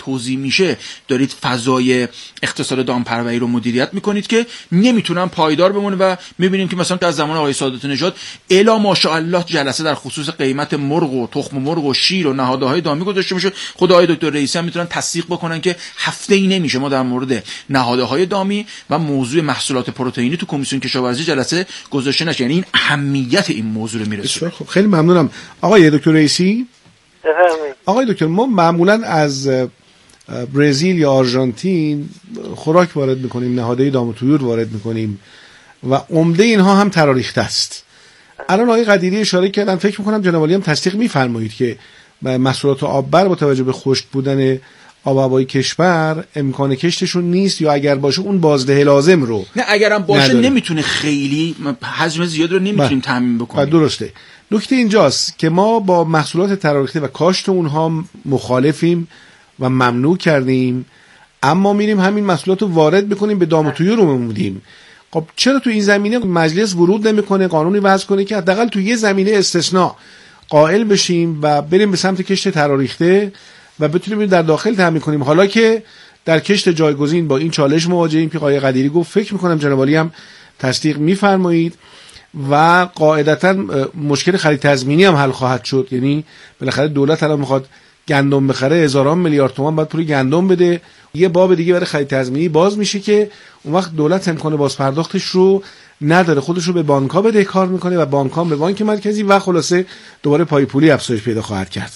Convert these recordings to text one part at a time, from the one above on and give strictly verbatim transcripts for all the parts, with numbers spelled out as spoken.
توزیع میشه دارید فضای اقتصاد دامپروری رو مدیریت میکنید که نمیتونن پایدار بمونه و میبینیم که مثلا از زمان آقای سعادت نژاد الا ماشاءالله جلسه در خصوص قیمت مرغ و تخم مرغ و شیر و نهادهای دامی گذاشته میشه. خود آقای دکتر رئیسی هم میتونن تصدیق بکنن که هفته ای نمیشه ما در مورد نهادهای دامی و موضوع محصولات پروتئینی تو کمیسیون کشاورزی جلسه گذاشته نشه. یعنی این اهمیت این موضوع رو میرسونه. خب خیلی ممنونم آقای دکتر رئیسی. آقای دکتر ما معمولا از برزیل یا آرژانتین خوراک وارد میکنیم، نهادهای دام و طیور وارد میکنیم و عمده اینها هم تراریخته است. الان آقای قدیری اشاره کردن، فکر میکنم جناب عالی هم تصدیق میفرمایید که محصولات آببر با توجه به خشک بودن آب و هوای کشور امکان کشتشون نیست، یا اگر باشه اون بازده لازم رو نه اگرم باشه نداره. نمیتونه خیلی حجم زیاد رو نمیتونیم تامین بکنیم. درسته. نکته اینجاست که ما با محصولات تراریخته و کاشت اونها مخالفیم و ممنوع کردیم، اما میریم همین محصولات رو وارد بکنیم به دام و طیور رو میمودیم. خب چرا تو این زمینه مجلس ورود نمیکنه، قانونی وضع کنه که حداقل تو یه زمینه استثناء قائل بشیم و بریم به سمت کشت تراریخته و بتونیم در داخل تامین کنیم؟ حالا که در کشت جایگزین با این چالش مواجهیم که آقای قدیری گفت، فکر میکنم جناب عالی هم تصدیق میفرمایید و قاعدتا مشکل خرید تضمینی هم حل خواهد شد. یعنی بالاخره دولت الان میخواد گندم بخره، هزاران میلیارد تومان باید پول گندم بده. یه باب دیگه برای خرید تضمینی باز میشه که اون وقت دولت امکان بازپرداختش رو نداره، خودش رو به بانک‌ها بدهکار میکنه و بانک‌ها به بانک مرکزی و خلاصه دوباره پای پولی افزایش پیدا خواهد کرد.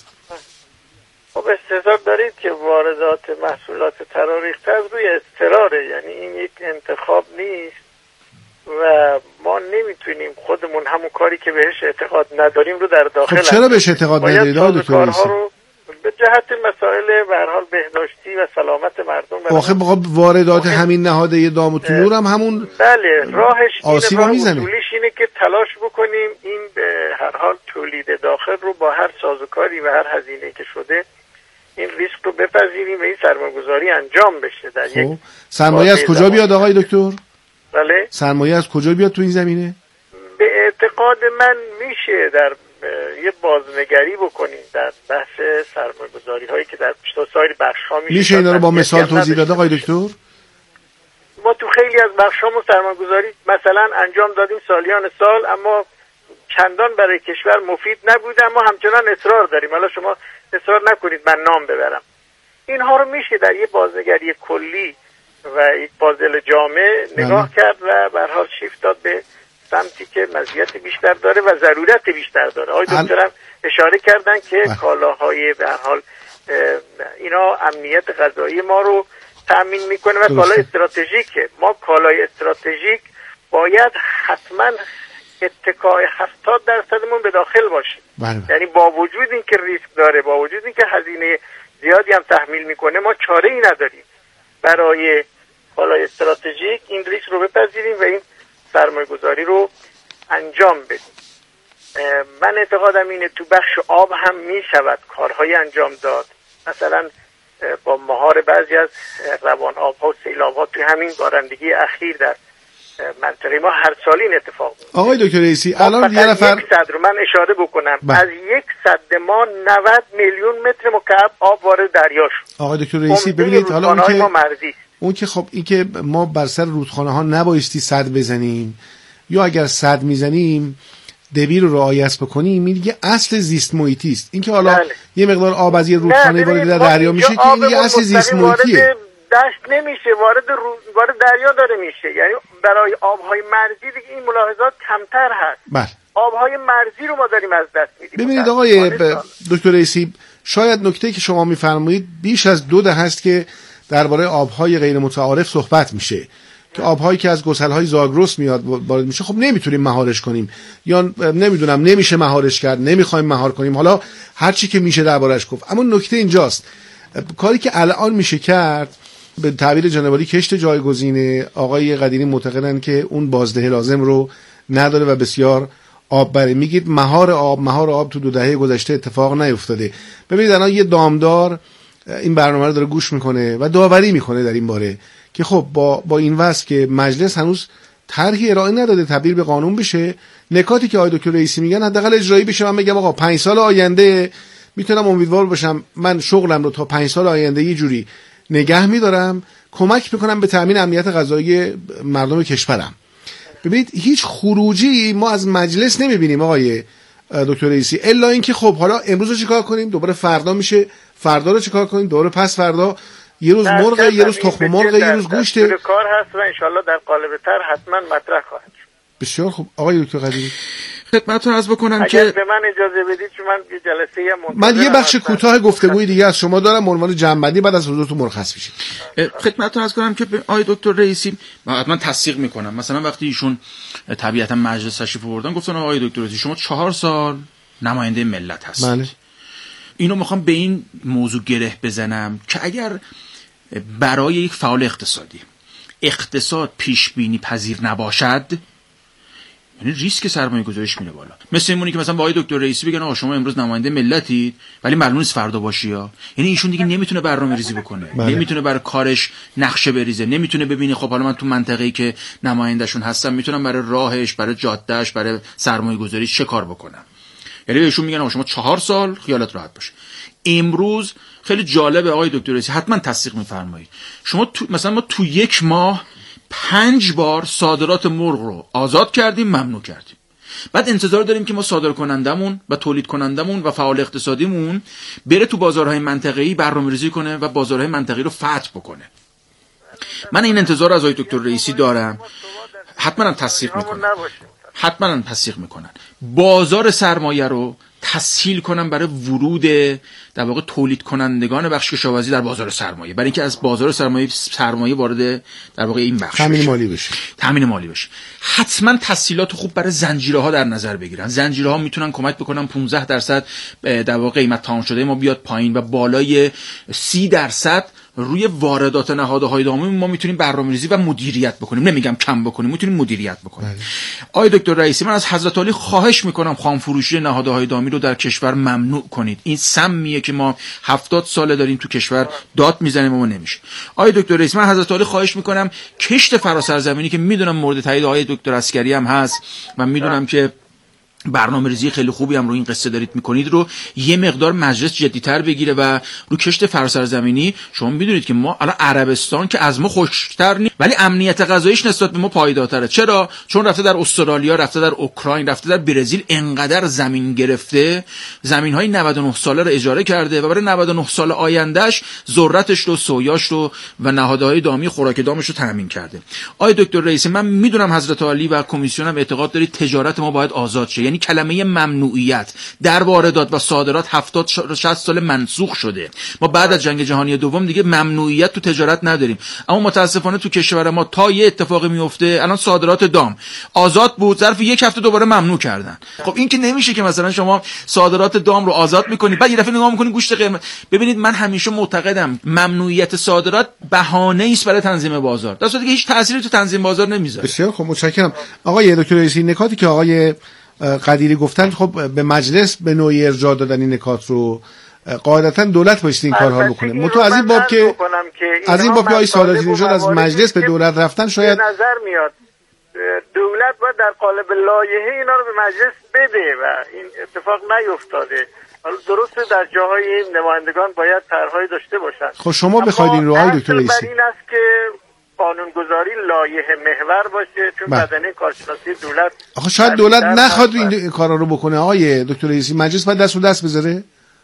خب استحضار دارید که واردات محصولات تراریخته از روی اضطراره، یعنی این یک انتخاب نیست و ما نمیتونیم خودمون همون کاری که بهش اعتقاد نداریم رو در داخل. خب چرا بهش اعتقاد ندارید دکتر رئیسی؟ به جهت مسائل به هر حال بهداشتی و سلامت مردم. آخه بخواد واردات همین نهادهای دام و طیور هم همون بله راهش اینه، راه اصولیش اینه که تلاش بکنیم این به هر حال تولید داخل رو با هر سازوکاری و هر هزینه‌ای که شده این ریسک رو بپذیریم و این سرمایه‌گذاری انجام بشه. در خب. یک سرمایه از کجا بیاد آقای دکتر؟ بله سرمایه از کجا بیاد تو این زمینه؟ به اعتقاد من میشه در یه بازنگری بکنیم در بحث سرمایه‌گذاری هایی که در سایر بخش‌ها میشه. میشه اینا رو با مثال توضیح داد آقای دکتر؟ ما تو خیلی از بخش‌هامون سرمایه‌گذاری مثلا انجام دادیم سالیان سال، اما چندان برای کشور مفید نبوده، اما همچنان اصرار داریم. حالا شما اصرار نکنید من نام ببرم. اینها رو میشه در یه بازنگری کلی و یک بازدل جامع نگاه کرد و به هر حال شیفت داد به سمتی که مزیت بیشتر داره و ضرورت بیشتر داره. آقای دکترم اشاره کردن که بله. کالاهای به هر حال اینا امنیت غذایی ما رو تأمین میکنه و کالای استراتژیکه. ما کالای استراتژیک باید حتما اتکای هفتاد درصدمون به داخل باشه. بله. یعنی با وجود اینکه ریسک داره، با وجود اینکه هزینه زیادی هم تحمیل میکنه، ما چاره ای نداریم برای کالای استراتژیک این ریسک رو بپذیریم و این سرمایه گذاری رو انجام بدیم. من اعتقادم اینه تو بخش آب هم می شود کارهای انجام داد. مثلا با مهار بعضی از روان آب ها و سیلاب ها توی همین بارندگی اخیر در منطقه ما هر سال این اتفاق بود. آقای دکتر رئیسی الان یه نفر یک صد رو من اشاره بکنم با. از یک صد ما نود میلیون متر مکعب آب وارد دریا شد. آقای دکتر رئیسی ببینید حالا اون که مرزی اون که خب این که ما بر سر رودخانه ها نبایستی سد بزنیم، یا اگر سد میزنیم دبیر رو رعایت بکنیم، این دیگه اصل زیست محیطی است. این که حالا بله. یه مقدار آب از یه رودخانه وارد در دریا میشه که این دیگه اصل زیست محیطیه. دشت نمیشه، وارد رو... وارد دریا داره میشه. یعنی برای آبهای مرزی دیگه این ملاحظات کمتر هست. بله. آبهای مرزی رو ما داریم از دست میدیم. ببینید آقای دکتر رئیسی، شاید نکته که شما میفرمایید بیش از دو دهه است که درباره آبهای غیر متعارف صحبت میشه که آبهایی که از گسل‌های زاگرس میاد وارد میشه. خب نمیتونیم مهارش کنیم، یا نمیدونم نمیشه مهارش کرد، نمیخوایم مهار کنیم، حالا هر چی که میشه دربارش گفت. اما نکته اینجاست کاری که الان میشه کرد به تعبیر جناب عالی کشت جایگزینه. آقای قدیری معتقدن که اون بازده لازم رو نداره و بسیار آب بره. میگید مهار آب مهار آب تو دو دهه گذشته اتفاق نیفتاده. ببینید الان یه دامدار این برنامه رو داره گوش میکنه و داوری میکنه در این باره که خب با با این وضع که مجلس هنوز طرحی ارائه نداده تبدیل به قانون بشه، نکاتی که آقای دکتر رئیسی میگن حداقل اجرایی بشه. من میگم آقا پنج سال آینده میتونم امیدوار باشم من شغلم رو تا پنج سال آینده یه جوری نگه میدارم، کمک میکنم به تامین امنیت غذایی مردم کشورم. ببینید هیچ خروجی ما از مجلس نمیبینیم آقای دکتر رئیسی، الا اینکه خب حالا امروز رو چیکار کنیم، دوباره فردا میشه، فردا رو چیکار کنیم، دوباره پس فردا، یه روز مرغ، یه روز تخم مرغ، یه روز گوشت. کار هست و انشالله در قالب تر حتما مطرح خواهد شد. بسیار خوب آقای دکتر قدیری، خدمتتون عرض بکنم اگر که به من اجازه بدید چون من یه جلسه من یه بخش کوتاه گفتگوی دیگه از شما دارم به عنوان جنبندی، بعد از حضورتون مرخص میشید. خدمتتون عرض کنم که آقای دکتر رئیسی حتما تصدیق میکنم، مثلا وقتی ایشون طبیعتا مجلس تشریف آوردن گفتن آقای دکتر رئیسی شما چهار سال نماینده ملت هستید. بله. اینو میخوام به این موضوع گره بزنم که اگر برای یک فعال اقتصادی اقتصاد پیش بینی پذیر نباشد، یعنی ریسک سرمایه گذاریش میره بالا. مثل اینمونه که مثلا با آقای دکتر رئیسی بگن آقا شما امروز نماینده ملتید ولی معلوم نیست فردا باشی ها، یعنی ایشون دیگه نمیتونه برنامه‌ریزی بکنه. بله. نمیتونه برای کارش نقشه بریزه، نمیتونه ببینه خب حالا من تو منطقه‌ای که نمایندهشون هستم میتونم برای راهش، برای جادهش، برای سرمایه گذاریش چه کار بکنم. یعنی بهشون میگن آقا شما چهار سال خیالت راحت باشه. امروز خیلی جالبه آقای دکتر رئیسی حتما تصدیق می‌فرمایید، شما تو مثلا ما تو یک ماه پنج بار صادرات مرغ رو آزاد کردیم، ممنوع کردیم. بعد انتظار داریم که ما صادر کنندمون و تولید کنندمون و فعال اقتصادیمون بره تو بازارهای منطقه‌ای برنامه‌ریزی کنه و بازارهای منطقه‌ای رو فتح بکنه. من این انتظار از آقای دکتر رئیسی دارم، حتما تصدیق میکنن، حتما تصدیق میکنن بازار سرمایه رو تسهیل کنن برای ورود در واقع تولید کنندگان بخش کشاورزی در بازار سرمایه، برای اینکه از بازار سرمایه سرمایه وارد در واقع این بخش تامین مالی بشه. تامین مالی بشه. حتما تسهیلات خوب برای زنجیره‌ها در نظر بگیرن. زنجیره‌ها میتونن کمک بکنن پانزده درصد در واقع قیمت تمام شده ما بیاد پایین و بالای سی درصد روی واردات نهادهای دامی ما میتونیم برنامه‌ریزی و مدیریت بکنیم. نمیگم کم بکنیم، میتونیم مدیریت بکنیم. آقای دکتر رئیسی من از حضرت عالی خواهش میکنم خام فروشی نهادهای دامی رو در کشور ممنوع کنید. این سمیه که ما هفتاد ساله داریم تو کشور داد میزنیم و نمیشه. آقای دکتر رئیسی من حضرت عالی خواهش میکنم کشت فراسرزمینی که میدونم مورد تایید آقای دکتر عسکری هم هست و میدونم که برنامه ریزی خیلی خوبی هم رو این قصه دارید میکنید، رو یه مقدار مجلس جدی‌تر بگیره و رو کشت فراسرزمینی شما میدونید که ما الان عربستان که از ما خشک‌تر نیست ولی امنیت غذاییش نسبت به ما پایدارتره. چرا؟ چون رفته در استرالیا، رفته در اوکراین، رفته در برزیل انقدر زمین گرفته، زمین‌های نود و نه ساله رو اجاره کرده و برای نود و نه سال آیندهش ذرتش رو، سویاش رو و نهادهای دامی خوراک دامش رو تامین کرده. آقای دکتر رئیسی من میدونم حضرت عالی و کمیسیون هم اعتقاد دارید تجارت ما باید آزاد شه، یعنی کلمه ممنوعیت در واردات و صادرات هفتاد شصت سال منسوخ شده. ما بعد از جنگ جهانی دوم دیگه ممنوعیت تو تجارت نداریم، اما متاسفانه تو کشور ما تا یه اتفاقی میفته الان صادرات دام آزاد بود، ظرف یک هفته دوباره ممنوع کردن. خب این که نمیشه که مثلا شما صادرات دام رو آزاد میکنی بعد یه دفعه نگاه میکنی گوشت قرمز. ببینید من همیشه معتقدم ممنوعیت صادرات بهانه است برای تنظیم بازار، در صورتی که هیچ تأثیری تو تنظیم بازار نمیذاره. بسیار خب متشکرم آقای دکتر رئیسی. نکاتی که آقای قدیری گفتن خب به مجلس به نوعی ارجاع دادن این نکات رو قاعدتا دولت باید این کارها بکنه. متو از این باب که از این باب که آقای ساداتی نژاد از مجلس به دولت رفتن شاید نظر میاد دولت باید در قالب لایحه اینا رو به مجلس بده و این اتفاق نیفتاده. حالا درسته در جاهای نمایندگان باید طرحهای داشته باشن. خب شما بخواید این رو آقای دکتر رئیسی این است که قانونگذاری لایحه محور باشه، چون بدنه کارشناسی دولت آخه شاید دولت نخواد این کارا رو بکنه. آقای دکتر رئیسی مجلس باید دست و دست بذاره.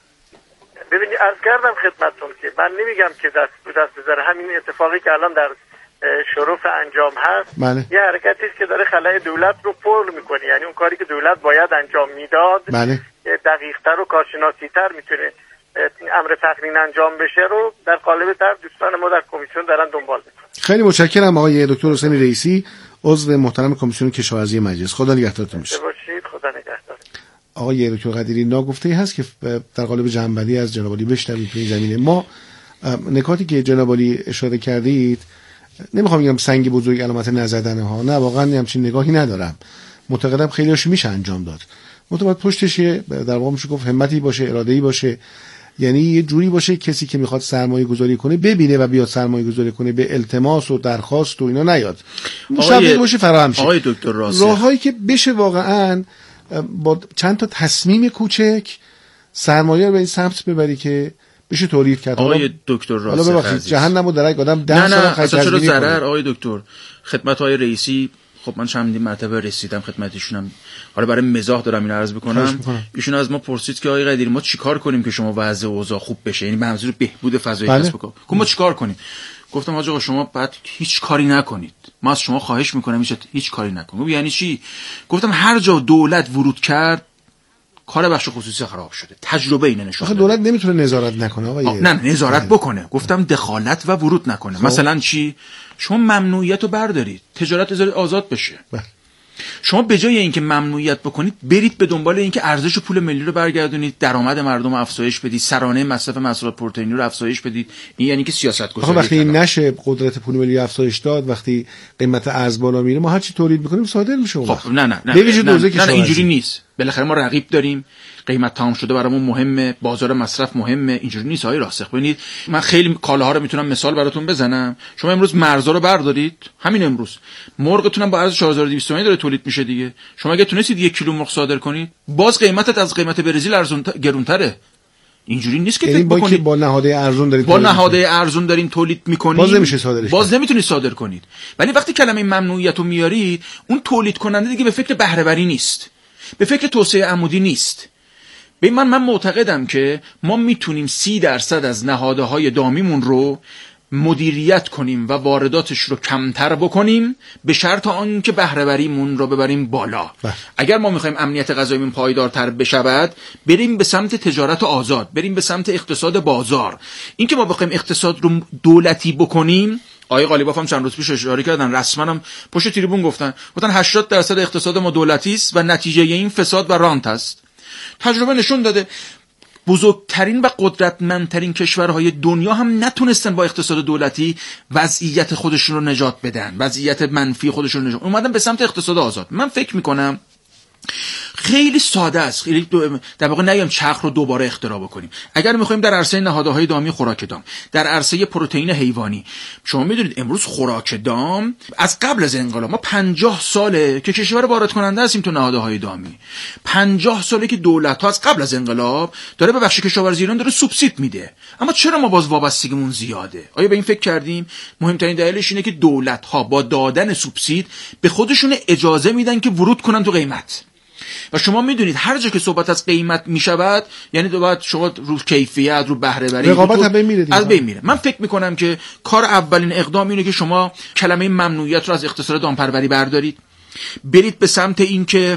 ببینید عرض کردم خدمتتون که من نمیگم که دست و دست بذاره، همین اتفاقی که الان در شرف انجام هست بله. یه حرکتی است که داره خلای دولت رو پر میکنه، یعنی اون کاری که دولت باید انجام میداد بله. دقیق‌تر و کارشناسی‌تر میتونه امر تقنین انجام بشه رو در قالب تر دوستان ما در کمیسیون دارن دنبال میکنن. خیلی متشکرم آقای دکتر حسین رئیسی عضو محترم کمیسیون کشاورزی مجلس. خدا نگهدارتون باشه. باشید. خدا نگهدار. آقای دکتر قدیری ناگفته‌ای هست که در قالب جنبندی از جناب عالی بشنوید توی زمینه ما. نکاتی که جناب عالی اشاره کردید نمیخوام بگم سنگ بزرگ علامت نزدن ها، نه واقعا همچین نگاهی ندارم. معتقدم خیلیش میشه انجام داد. متوجه پشتش در واقع میشه گفت همتی باشه، اراده‌ای باشه، یعنی یه جوری باشه کسی که میخواد سرمایه گذاری کنه ببینه و بیاد سرمایه گذاری کنه، به التماس و درخواست و اینا نیاد، مشابه باشه فراهم شه. آقای دکتر راسخ راههایی که بشه واقعا با چند تا تصمیم کوچک سرمایه رو به این سمت ببری که بشه تولید کرد. آقای دکتر راسخ حالا ببخشید جهنم و درک آدم ده نه سال نه خرج اصلا چرا تزمینی ضرر. کنه. آقای دکتر خدمت های رئیسی، خب من چند مرتبه رسیدم خدمتشونم، حالا برای مزاح دارم این عرض بکنم. ایشون از ما پرسید که آقای قدیری ما چیکار کنیم که شما وضع اوضاع خوب بشه، یعنی منظور بهبود فضای بله. کسب و کار. گفتم ما چیکار کنیم؟ گفتم آقا شما بعد هیچ کاری نکنید، ما از شما خواهش میکنم هیچ هیچ کاری نکنید. یعنی چی؟ گفتم هر جا دولت ورود کرد کار بخش خصوصی خراب شده. تجربه اینه نشون داده. دولت نمیتونه نظارت نکنه آقا. نه نه نظارت بکنه. گفتم دخالت و ورود نکنه. خب. مثلا چی؟ شما ممنوعیت رو بردارید، تجارت بذارید آزاد بشه. بله. شما به جای اینکه ممنوعیت بکنید برید به دنبال اینکه ارزش پول ملی رو برگردونید، درآمد مردم رو افزایش بدید، سرانه مصرف محصولات پروتئینی رو افزایش بدید. این یعنی که سیاست گذاری. وقتی این نشه قدرت پول ملی افزایش داد، وقتی قیمت ارز بالا میره ما هر چی تولید میکنیم صادر میشه. خب نه نه نه نه, نه, نه, نه اینجوری نیست. بالاخره ما رقیب داریم، قیمت تمام شده برامون مهمه، بازار مصرف مهمه. اینجوری نیست آقای راسخ. ببینید من خیلی کالاها رو میتونم مثال براتون بزنم. شما امروز مرزا رو بردارید، همین امروز مرغتون هم با ارز چهار هزار و دویست تومانی داره تولید میشه دیگه. شما اگه تونستید یک کیلو مرغ صادر کنید باز قیمتت از قیمت برزیل ارزون گرونتره. اینجوری نیست که فکر بکنید با نهاده ارزون دارید با نهاده ارزون دارین تولید میکنید باز نمیشه صادرش باز نمیتونید صادر کنید. ولی وقتی کلمه ممنوعیت رو میارید اون تولید کننده دیگه به فکر بهره وری نیست، به فکر توسعه عمودی نیست. به من من معتقدم که ما میتونیم سی درصد از نهادهای دامیمون رو مدیریت کنیم و وارداتش رو کمتر بکنیم به شرط آنکه بهره وریمون رو ببریم بالا. بح. اگر ما میخوایم امنیت غذاییمون پایدارتر بشود بریم به سمت تجارت آزاد، بریم به سمت اقتصاد بازار. این که ما بخوایم اقتصاد رو دولتی بکنیم، آقای قالیباف هم چند روز پیش اشاره کردن، رسما هم پشت تریبون گفتن گفتن هشتاد درصد اقتصاد ما دولتی است و نتیجه این فساد و رانت است. تجربه نشون داده بزرگترین و قدرتمندترین کشورهای دنیا هم نتونستن با اقتصاد دولتی وضعیت خودشون رو نجات بدن، وضعیت منفی خودشون رو نجات. اومدن به سمت اقتصاد آزاد. من فکر میکنم خیلی ساده است، خیلی در واقع نگم چرخ رو دوباره اختراع بکنیم. اگر میخوایم در عرصه نهادهای دامی خوراک دام، در عرصه پروتئین حیوانی، شما میدونید امروز خوراک دام از قبل از انقلاب ما پنجاه ساله که کشور وارد کننده هستیم تو نهادهای دامی. پنجاه ساله که دولت ها از قبل از انقلاب داره به بخش کشاورزی ایران داره سوبسید میده. اما چرا ما باز وابستگیمون زیاده؟ آیا به این فکر کردیم؟ مهمترین دلیلش اینه که دولت ها با دادن سوبسید به خودشون اجازه میدن که ورود کنن تو قیمت. و شما میدونید هر جا که صحبت از قیمت میشود یعنی باید شما رو کیفیت، رو بهره وری، رقابت هم بین میره از بین میره. من فکر میکنم که کار اولین اقدام اینه که شما کلمه ممنوعیت رو از اقتصاد دامپروری بردارید، برید به سمت این که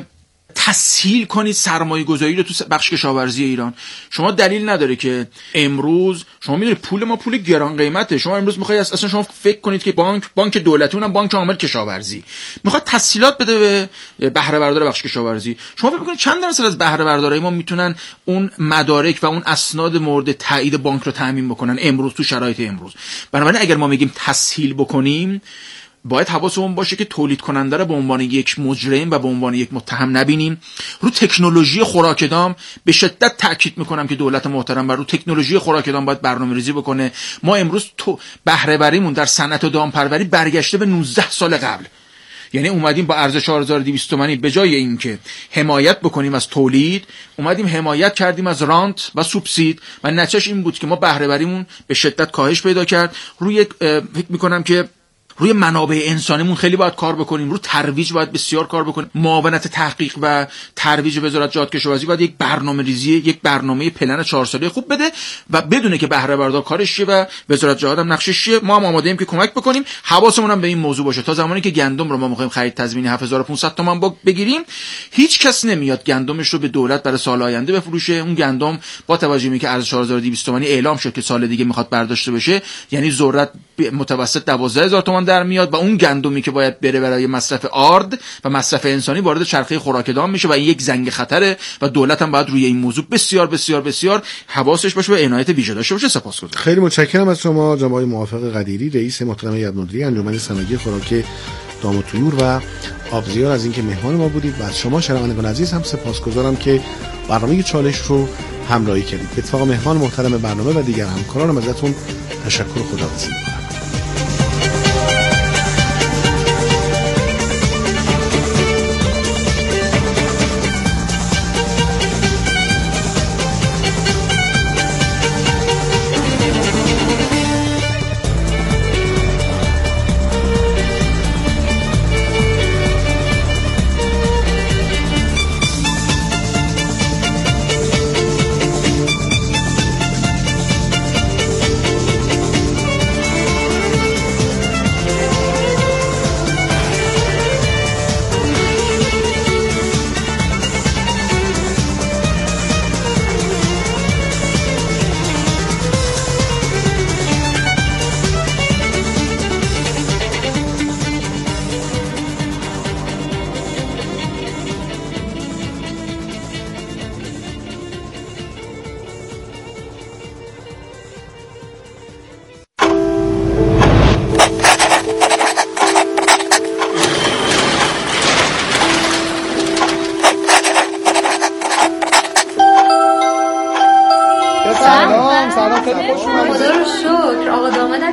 تسهیل کنید سرمایه گذاری رو تو بخش کشاورزی ایران. شما دلیل نداره که امروز شما میدونید پول ما پول گران قیمته. شما امروز میخواید اصلا شما فکر کنید که بانک بانک دولتی اونم بانک عامل کشاورزی میخواد تسهیلات بده به بهره بردار بخش کشاورزی. شما فکر میکنید چند درصد از بهره بردارای ما میتونن اون مدارک و اون اسناد مورد تایید بانک رو تامین بکنن امروز تو شرایط امروز؟ بنابراین اگر ما میگیم تسهیل بکنیم باید حواسمون باشه که تولید کننده رو به عنوان یک مجرم و به عنوان یک متهم نبینیم. رو تکنولوژی خوراک دام به شدت تاکید میکنم که دولت محترم بر رو تکنولوژی خوراک دام باید برنامه‌ریزی بکنه. ما امروز تو بهره وریمون در صنعت دامپروری برگشته به نوزده سال قبل. یعنی اومدیم با ارز چهار هزار و دویست تومانی به جای اینکه حمایت بکنیم از تولید اومدیم حمایت کردیم از رانت و سوبسید و نتیجهش این بود که ما بهره وریمون به شدت کاهش پیدا کرد. روی فکر میکنم که روی منابع انسانیمون خیلی باید کار بکنیم، رو ترویج باید بسیار کار بکنیم. معاونت تحقیق و ترویج وزارت جهاد کشاورزی باید یک برنامه‌ریزی، یک برنامه پلن چهار ساله خوب بده و بدونه که بهره بردار کارش چیه و وزارت جهاد هم نقشش چیه. ما هم آماده ایم که کمک بکنیم. حواسمون هم به این موضوع باشه. تا زمانی که گندم رو ما می‌خوایم خرید تضمینی هفت هزار و پانصد تومان بگیریم، هیچ کس نمیاد گندمش رو به دولت برای سال آینده بفروشه. اون گندم با توجه به که ارز چهار هزار و دویست تومانی اعلام شد که سال دیگه میخواد برداشته بشه، یعنی ذرت متوسط دوازده هزار تومان در میاد و اون گندمی که باید بره برای مصرف آرد و مصرف انسانی وارد چرخه خوراک دام میشه و این یک زنگ خطره و دولت هم باید روی این موضوع بسیار بسیار بسیار حواسش باشه و عنایت ویژه داشته باشه. سپاسگزارم. خیلی متشکرم از شما جناب آقای موافق قدیری، رئیس محترم هیئت مدیره انجمن صنایع خوراک دام و طیور و آبزیار، از اینکه مهمان ما بودید و از شما شنوندگان عزیز هم سپاسگزارم که برنامه چالش رو همراهی کردید. به اتفاق مهمان محترم برنامه و دیگر همکارانم ازتون تشکر و خداحافظی می‌کنم.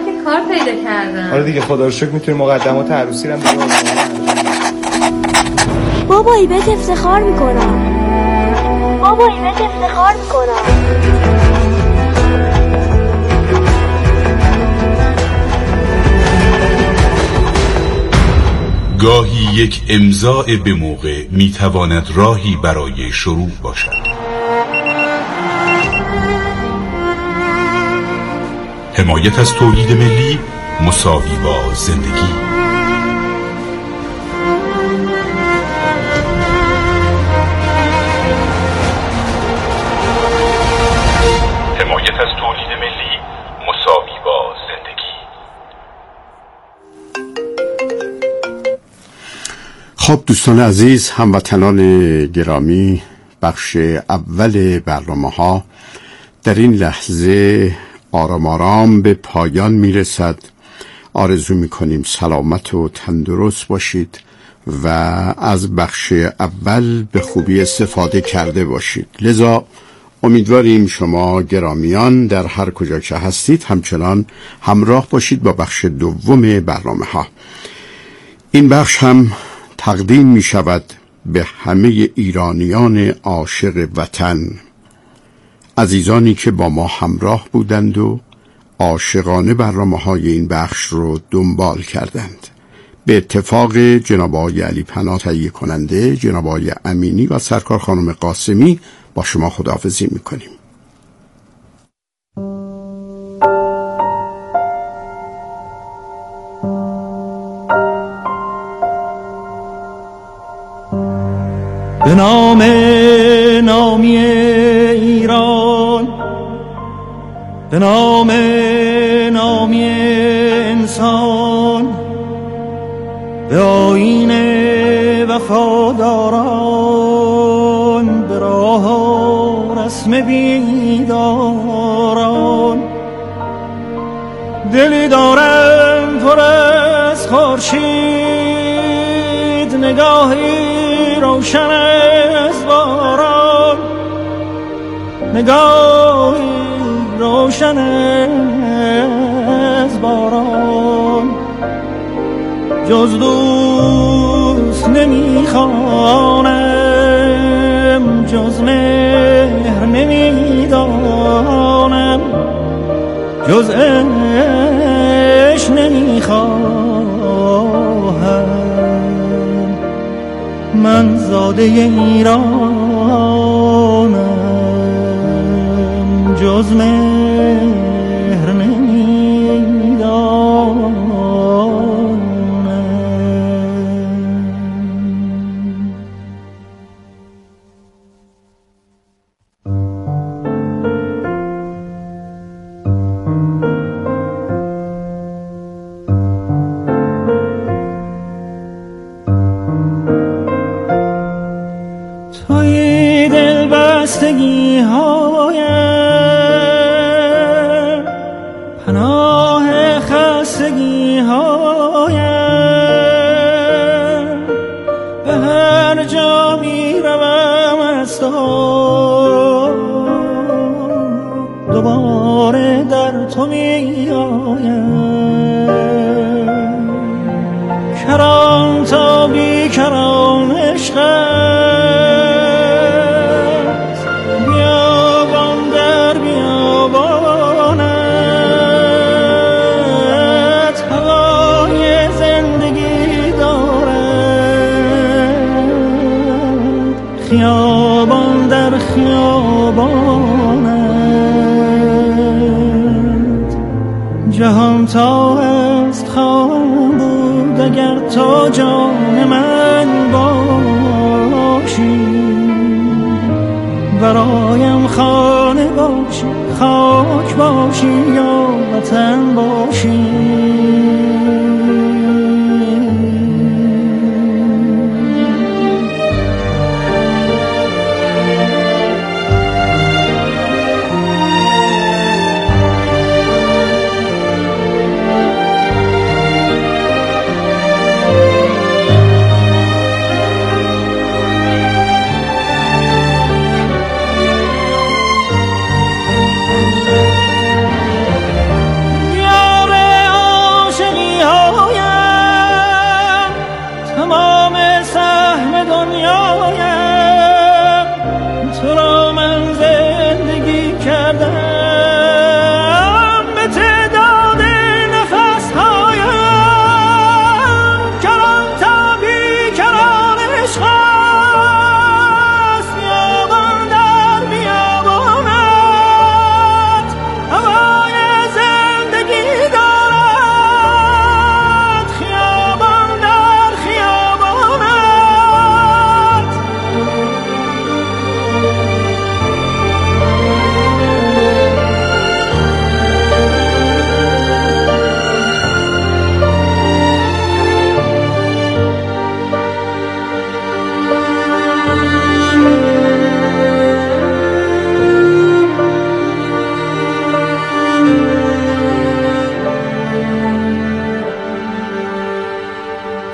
که کار پیدا کردم. آره دیگه خدا رو شکر میتونی مقدمات عروسی رو هم بابایی بهت افتخار میکنم. بابایی بهت افتخار میکنم. گاهی یک امضاء به موقع میتواند راهی برای شروع باشد. حمایت از تولید ملی مساوی با زندگی. حمایت از تولید ملی مساوی با زندگی. خب دوستان عزیز، هموطنان گرامی، بخش اول برنامه ها در این لحظه آرام آرام به پایان میرسد. آرزو میکنیم سلامت و تندرست باشید و از بخش اول به خوبی استفاده کرده باشید. لذا امیدواریم شما گرامیان در هر کجا که هستید همچنان همراه باشید با بخش دوم برنامه ها. این بخش هم تقدیم می شود به همه ایرانیان عاشق وطن، عزیزانی که با ما همراه بودند و عاشقانه برنامه‌های این بخش رو دنبال کردند. به اتفاق جناب آقای علی پناه تهیه کننده، جناب آقای امینی و سرکار خانم قاسمی با شما خداحافظی می‌کنیم. به نام نامی ایران، به نام نامی انسان، به آیین وفاداران، به راه و رسم بیداران. دلی دارم پر از خورشید، نگاهی روشن از باران، نگاهی روشن از باران. جز دوست نمیخوانم، جز مهر نمیدانم، جز عشق نمیخواهم. من زاده ایرانم، جز مهر نمیدانم. توی دل بستگی هایم، پناه خستگی هایم. به هر جا می روم از تو دوباره در تو می آیم. کران تا بی کران عشق خیابان در خیابانت. جهان تا است خواهم بود اگر تو جان من باشی. برایم خانه باشی، خاک باشی یا وطن باشی. یاره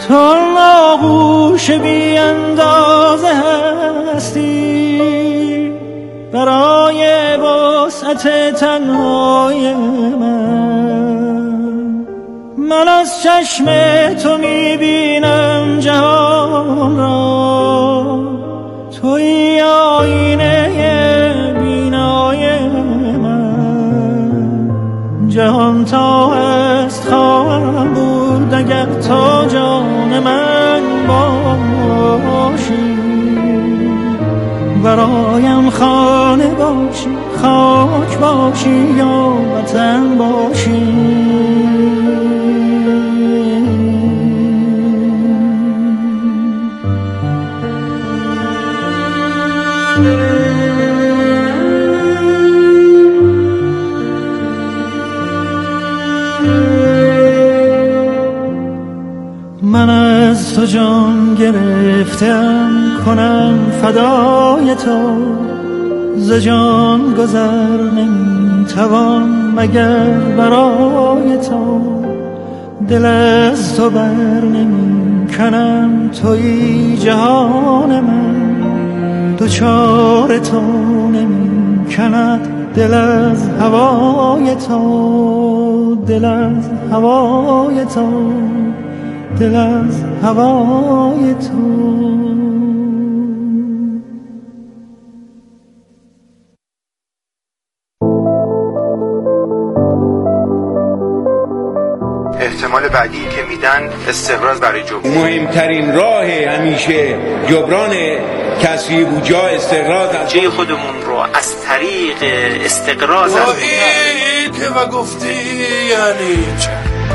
تو آغوش بی اندازه هستی برای وسعت تنهای من. من از چشم تو میبینم جهان را، توی آینه بینای من. جهان تا هست خواهم بود اگر تو جان من باشی، برایم خانه باشی، خاک باشی یا وطن باشی. من از تو جان گرفتم کنم فدای تو، ز جان گذر نمیتوان مگر برای تو. دل از تو بر نمی کنم توی جهان من، دوچار تو نمی کند دل از هوای تو. دل از هوای تو، دل از هوای تو. احتمال بعدی که میدن استقراض برای جبران. مهمترین راه همیشه جبران کسری بود جا استقراض از جای خودمون رو از طریق استقراض از این که و گفتی یعنی چه؟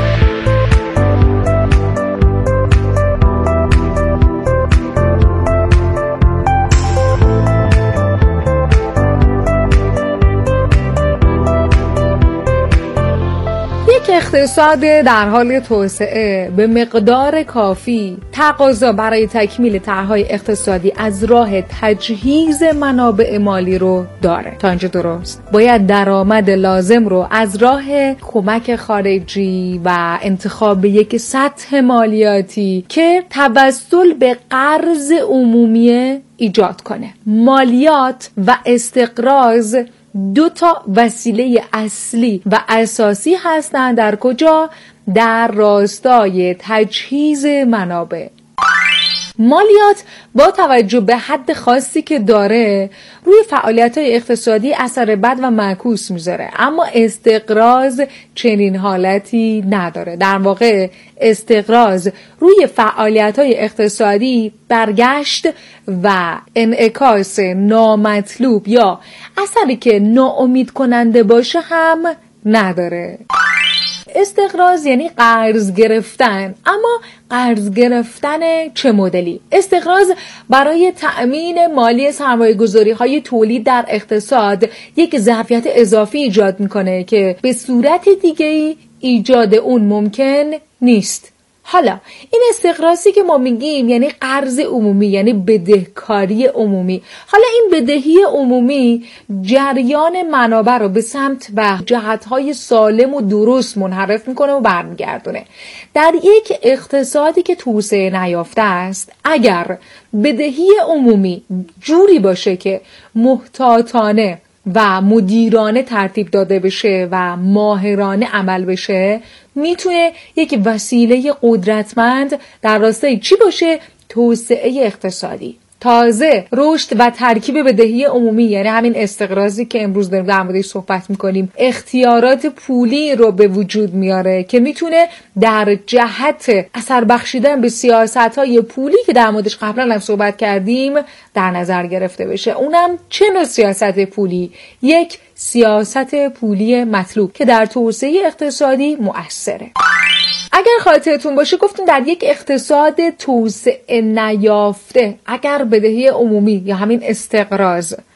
اقتصاد در حال توسعه به مقدار کافی تقاضا برای تکمیل طرح‌های اقتصادی از راه تجهیز منابع مالی رو داره. تا اینجا درست؟ باید درآمد لازم رو از راه کمک خارجی و انتخاب یک سطح مالیاتی که توسل به قرض عمومی ایجاد کنه. مالیات و استقراض دو تا وسیله اصلی و اساسی هستند. در کجا؟ در راستای تجهیز منابع. مالیات با توجه به حد خاصی که داره روی فعالیت‌های اقتصادی اثر بد و معکوس میذاره، اما استقراض چنین حالتی نداره. در واقع استقراض روی فعالیت‌های اقتصادی برگشت و انعکاس نامطلوب یا اثری که ناامید کننده باشه هم نداره. استقراض یعنی قرض گرفتن، اما قرض گرفتن چه مدلی؟ استقراض برای تأمین مالی سرمایه‌گذاری‌های تولید در اقتصاد یک ظرفیت اضافی ایجاد میکنه که به صورت دیگه‌ای ایجاد اون ممکن نیست. حالا این استقراضی که ما میگیم یعنی قرض عمومی، یعنی بدهکاری عمومی. حالا این بدهی عمومی جریان منابع رو به سمت و جهت‌های سالم و درست منحرف میکنه و برمیگردونه. در یک اقتصادی که توسعه نیافته است، اگر بدهی عمومی جوری باشه که محتاطانه و مدیرانه ترتیب داده بشه و ماهرانه عمل بشه، میتونه یک وسیله قدرتمند در راستای چی باشه؟ توسعه اقتصادی. تازه رشد و ترکیب بدهی عمومی، یعنی همین استقراضی که امروز داریم در موردش صحبت میکنیم، اختیارات پولی رو به وجود میاره که میتونه در جهت اثر بخشیدن به سیاست‌های پولی که در موردش قبلا هم صحبت کردیم در نظر گرفته بشه. اونم چه نوع سیاست پولی؟ یک سیاست پولی مطلوب که در توسعه اقتصادی مؤثره. اگر خاطرتون باشه گفتیم در یک اقتصاد توسعه نیافته اگر بدهی عمومی یا همین استقراض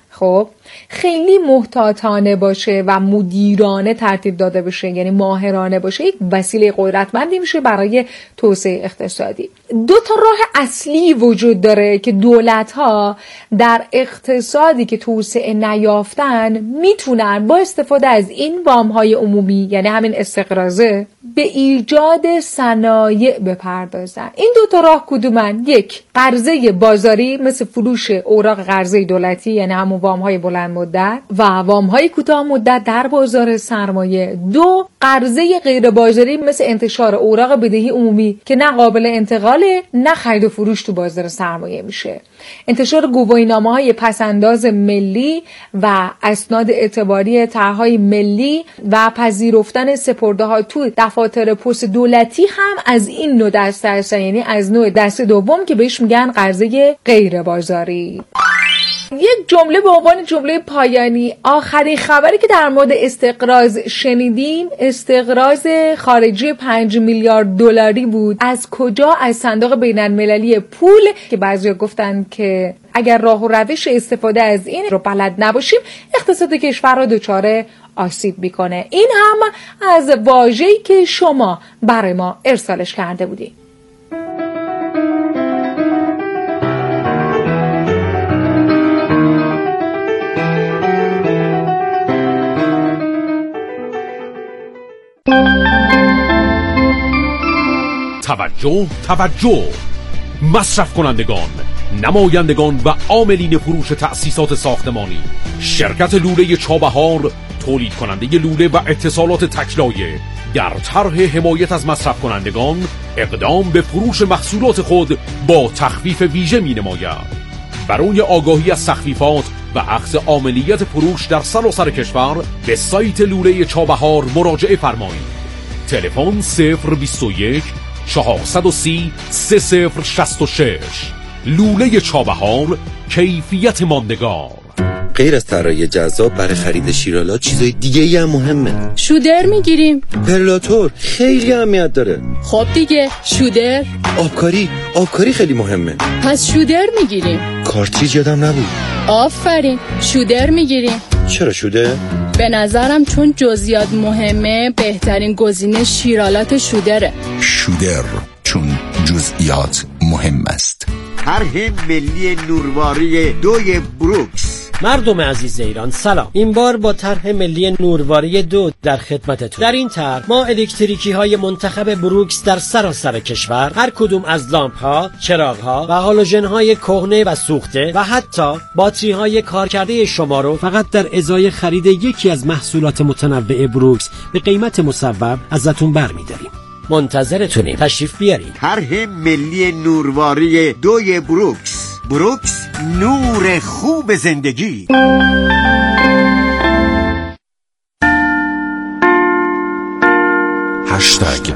خب خیلی محتاطانه باشه و مدیرانه ترتیب داده بشه، یعنی ماهرانه باشه، یک وسیله قدرتمندی میشه برای توسعه اقتصادی. دو تا راه اصلی وجود داره که دولت‌ها در اقتصادی که توسعه نیافتن میتونن با استفاده از این وام‌های عمومی، یعنی همین استقراضه، به ایجاد صنایع بپردازن. این دو تا راه کدومن؟ یک، قرضه بازاری مثل فروش اوراق قرضه دولتی، یعنی همون وام‌های بلند مدت و وام‌های کوتاه مدت در بازار سرمایه. دو، قرضه غیر بازاری مثل انتشار اوراق بدهی عمومی که نه قابل انتقاله نه خرید و فروش تو بازار سرمایه میشه. انتشار گواهینامه‌های پس‌انداز ملی و اسناد اعتباری طرح‌های ملی و پذیرفتن سپرده‌ها تو دفاتر پست دولتی هم از این نوع دسته هستن، یعنی از نوع دسته دوم که بهش میگن قرضه غیر بازاری. یک جمله به عنوان جمله پایانی، آخرین خبری که در مورد استقراض شنیدیم استقراض خارجی پنج میلیارد دلاری بود. از کجا؟ از صندوق بین‌المللی پول که بعضیا گفتن که اگر راه و روش استفاده از این رو بلد نباشیم اقتصاد کشور رو دچار آسیب میکنه. این هم از واژه‌ای که شما برای ما ارسالش کرده بودید. توجه توجه مصرف کنندگان، نمایندگان و عاملین فروش تأسیسات ساختمانی، شرکت لوله چابهار تولید کننده لوله و اتصالات تکلایه در طرح حمایت از مصرف کنندگان اقدام به فروش محصولات خود با تخفیف ویژه می نماید. برای آگاهی از تخفیفات و اخذ عاملیت فروش در سراسر کشور به سایت لوله چابهار مراجعه فرمایید. تلفن صفر بیست و یک چهارصد و سی سه صفر شصت و شش. لوله چابهار، کیفیت ماندگار. غیر از طراحی جذاب برای خرید شیرالات چیزای دیگه ای هم مهمه. شودر میگیریم. پرلاتور خیلی اهمیت داره. خب دیگه شودر. آبکاری آبکاری خیلی مهمه. پس شودر میگیریم. کارتریج یادم نبود. آفرین، شودر میگیریم. چرا شودر؟ به نظرم چون جزئیات مهمه بهترین گزینه شیرالات شودره. شودر چون جزئیات مهم است. طرح ملی نورواری دوی بروکس. مردم عزیز ایران سلام. این بار با طرح ملی نورواری دو در خدمتتون. در این طرح ما الکتریکی های منتخب بروکس در سراسر کشور، هر کدوم از لامپ ها، چراغ ها و هالوژن های کهنه و سوخته و حتی باتری های کارکرده شما رو فقط در ازای خرید یکی از محصولات متنوع بروکس به قیمت مصوب ازتون برمی‌داریم. منتظرتونیم، تشریف بیارید. طرح ملی نورواری دوی بروکس. بروکس، نور خوب زندگی. هشتگ